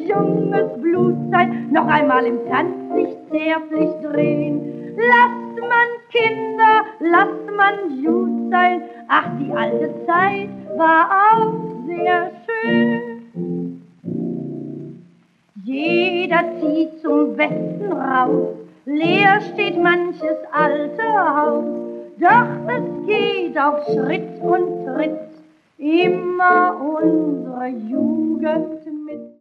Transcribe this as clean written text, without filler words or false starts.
junges Blut sein, noch einmal im Tanz sich zärtlich drehen. Lasst man Kinder, lasst man gut sein, ach, die alte Zeit war auch sehr schön. Jeder zieht zum Westen raus, leer steht manches alte Haus, doch es geht auf Schritt und Tritt immer unsere Jugend mit.